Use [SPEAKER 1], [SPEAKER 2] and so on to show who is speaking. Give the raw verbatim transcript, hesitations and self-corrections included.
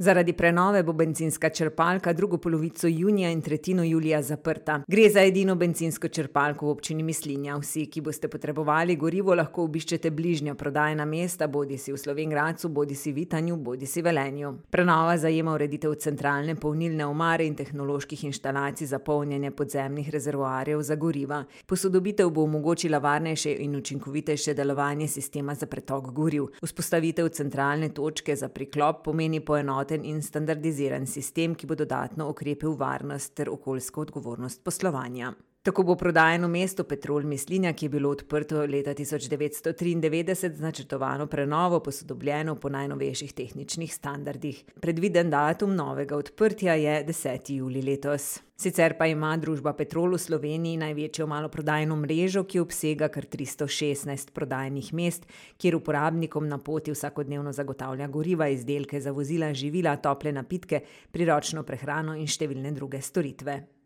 [SPEAKER 1] Zaradi prenove bo bencinska črpalka drugo polovico junija in tretjino julija zaprta. Gre za edino bencinsko črpalko v občini Mislinja. Vsi, ki boste potrebovali gorivo, lahko obiščete bližnja prodajna mesta, bodisi v Slovenj Gradcu, bodisi v Vitanju, bodisi v Velenju. Prenova zajema ureditev centralne polnilne omare in tehnoloških inštalacij za polnjenje podzemnih rezervoarjev za goriva. Posodobitev bo omogočila varnejše in učinkovitejše delovanje sistema za pretok goriv. Vzpostavitev centralne točke za priklop pomeni poenotenje in standardiziran sistem, ki bo dodatno okrepil varnost ter okoljsko odgovornost poslovanja. Tako bo prodajno mesto Petrol Mislinja, ki je bilo odprto leta tisoč devetsto triindevetdeset, z načrtovano prenovo posodobljeno po najnovejših tehničnih standardih. Predviden datum novega odprtja je deseti julij letos. Sicer pa ima družba Petrol v Sloveniji največjo maloprodajno mrežo, ki obsega kar tristo šestnajst prodajnih mest, kjer uporabnikom na poti vsakodnevno zagotavlja goriva, izdelke za vozila, živila, tople napitke, priročno prehrano in številne druge storitve.